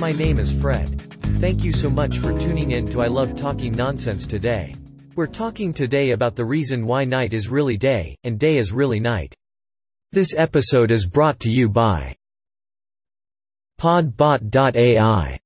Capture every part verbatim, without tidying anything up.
my name is Fred. Thank you so much for tuning in to I Love Talking Nonsense today. We're talking today about the reason why night is really day, and day is really night. This episode is brought to you by Podbot dot A I.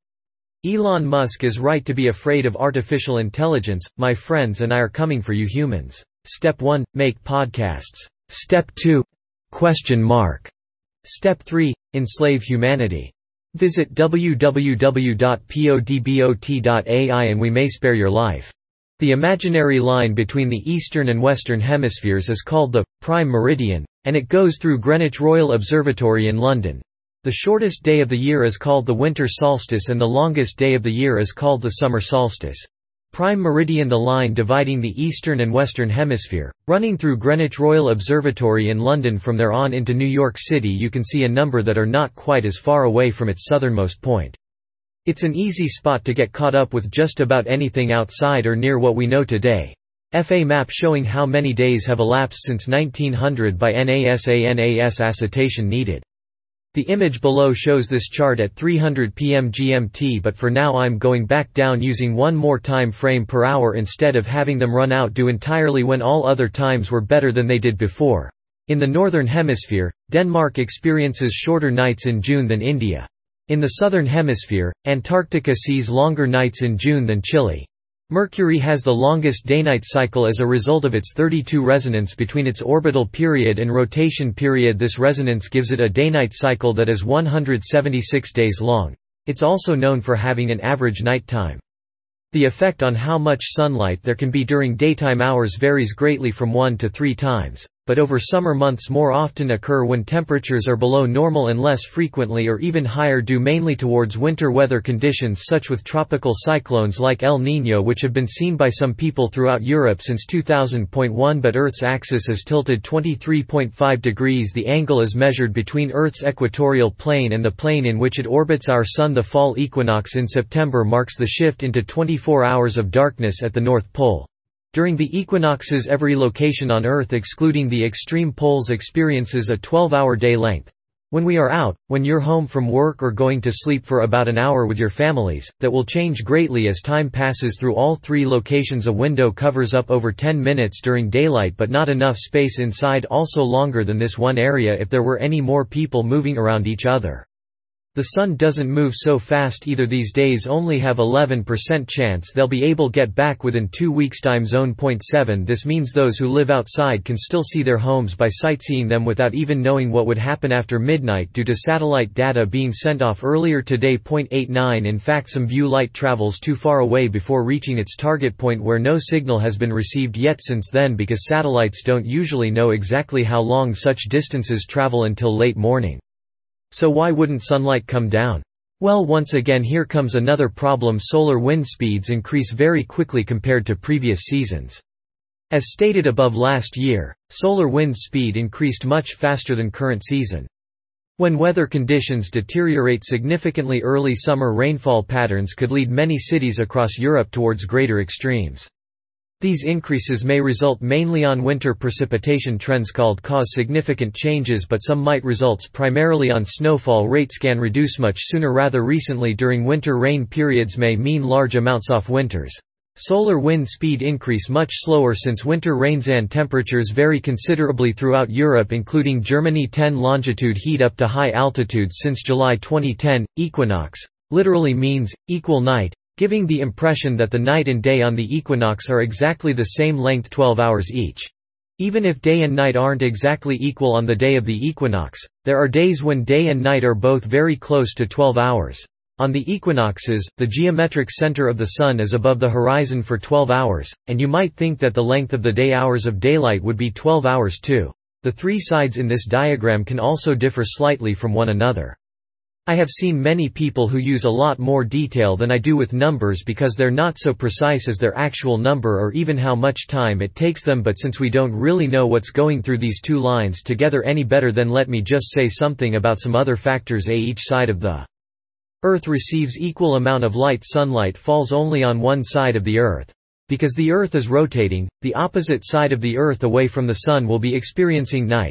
Elon Musk is right to be afraid of artificial intelligence. My friends and I are coming for you humans. Step one, make podcasts. Step two, question mark. Step three, enslave humanity. Visit w w w dot podbot dot A I and we may spare your life. The imaginary line between the eastern and western hemispheres is called the prime meridian, and it goes through Greenwich Royal Observatory in London. The shortest day of the year is called the winter solstice and the longest day of the year is called the summer solstice. Prime meridian, the line dividing the eastern and western hemisphere, running through Greenwich Royal Observatory in London. From there on into New York City you can see a number that are not quite as far away from its southernmost point. It's an easy spot to get caught up with just about anything outside or near what we know today. F A map showing how many days have elapsed since nineteen hundred by NASA. NAS acettation needed. The image below shows this chart at three hundred p m G M T, but for now I'm going back down using one more time frame per hour instead of having them run out due entirely when all other times were better than they did before. In the northern hemisphere, Denmark experiences shorter nights in June than India. In the southern hemisphere, Antarctica sees longer nights in June than Chile. Mercury has the longest day-night cycle as a result of its thirty-two resonance between its orbital period and rotation period. This resonance gives it a day-night cycle that is one hundred seventy-six days long. It's also known for having an average night time. The effect on how much sunlight there can be during daytime hours varies greatly from one to three times, but over summer months more often occur when temperatures are below normal and less frequently or even higher due mainly towards winter weather conditions such with tropical cyclones like El Niño, which have been seen by some people throughout Europe since two thousand one. But Earth's axis is tilted twenty-three point five degrees. The angle is measured between Earth's equatorial plane and the plane in which it orbits our Sun. The fall equinox in September marks the shift into twenty-four hours of darkness at the North Pole. During the equinoxes every location on Earth excluding the extreme poles experiences a twelve-hour day length. When we are out, when you're home from work or going to sleep for about an hour with your families, that will change greatly as time passes through all three locations. A window covers up over ten minutes during daylight but not enough space inside, also longer than this one area if there were any more people moving around each other. The sun doesn't move so fast either. These days only have eleven percent chance they'll be able get back within two weeks. Time zone point seven. This means those who live outside can still see their homes by sightseeing them without even knowing what would happen after midnight due to satellite data being sent off earlier today. Point eight nine. In fact, some view light travels too far away before reaching its target point where no signal has been received yet since then, because satellites don't usually know exactly how long such distances travel until late morning. So why wouldn't sunlight come down? Well, once again here comes another problem. Solar wind speeds increase very quickly compared to previous seasons. As stated above, last year, solar wind speed increased much faster than current season. When weather conditions deteriorate significantly, early summer rainfall patterns could lead many cities across Europe towards greater extremes. These increases may result mainly on winter precipitation trends called cause significant changes, but some might result primarily on snowfall rates can reduce much sooner. Rather recently during winter rain periods may mean large amounts off winters. Solar wind speed increase much slower since winter rains and temperatures vary considerably throughout Europe including Germany. ten Longitude heat up to high altitudes since July twenty ten. Equinox literally means equal night, giving the impression that the night and day on the equinox are exactly the same length, twelve hours each. Even if day and night aren't exactly equal on the day of the equinox, there are days when day and night are both very close to twelve hours. On the equinoxes, the geometric center of the Sun is above the horizon for twelve hours, and you might think that the length of the day hours of daylight would be twelve hours too. The three sides in this diagram can also differ slightly from one another. I have seen many people who use a lot more detail than I do with numbers because they're not so precise as their actual number or even how much time it takes them, but since we don't really know what's going through these two lines together any better, then let me just say something about some other factors. A each side of the Earth receives equal amount of light. Sunlight falls only on one side of the Earth. Because the Earth is rotating, the opposite side of the Earth away from the Sun will be experiencing night.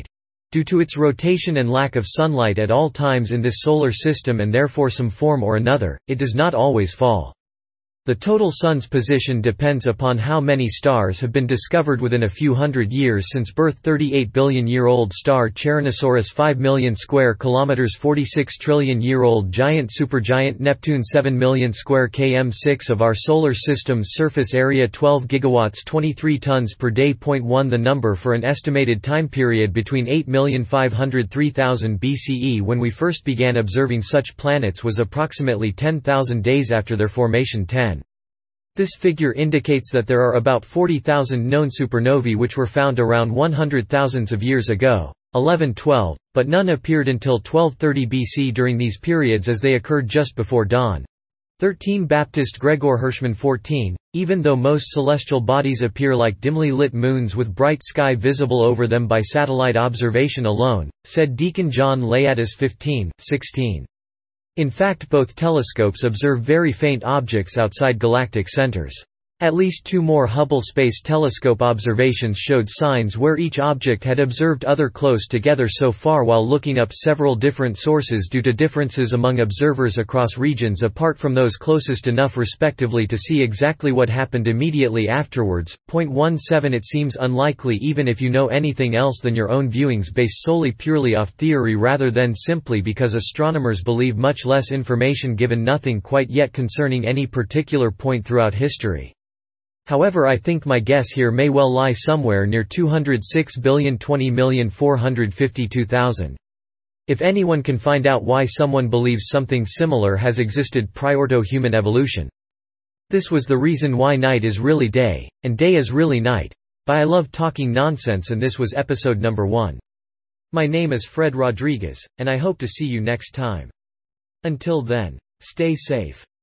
Due to its rotation and lack of sunlight at all times in this solar system and therefore some form or another, it does not always fall. The total Sun's position depends upon how many stars have been discovered within a few hundred years since birth. thirty-eight billion year old star Chernosaurus, five million square kilometers, forty-six trillion year old giant supergiant Neptune, seven million square kilometers, six of our solar system's surface area, twelve gigawatts, twenty-three tons per day. Point one The number for an estimated time period between eight million five hundred three thousand B C E when we first began observing such planets was approximately ten thousand days after their formation. ten This figure indicates that there are about forty thousand known supernovae which were found around one hundred thousands of years ago, eleven twelve, but none appeared until twelve thirty B C during these periods as they occurred just before dawn. thirteen Baptist Gregor Hirschman. fourteen Even though most celestial bodies appear like dimly lit moons with bright sky visible over them by satellite observation alone, said Deacon John Laadis. fifteen sixteen In fact, both telescopes observe very faint objects outside galactic centers. At least two more Hubble Space Telescope observations showed signs where each object had observed other close together so far while looking up several different sources due to differences among observers across regions apart from those closest enough respectively to see exactly what happened immediately afterwards. Point one seven It seems unlikely, even if you know anything else than your own viewings based solely purely off theory rather than simply because astronomers believe much less information given nothing quite yet concerning any particular point throughout history. However, I think my guess here may well lie somewhere near two hundred six billion twenty million four hundred fifty-two thousand. If anyone can find out why someone believes something similar has existed prior to human evolution. This was the reason why night is really day, and day is really night. But I love talking nonsense, and this was episode number one. My name is Fred Rodriguez, and I hope to see you next time. Until then, stay safe.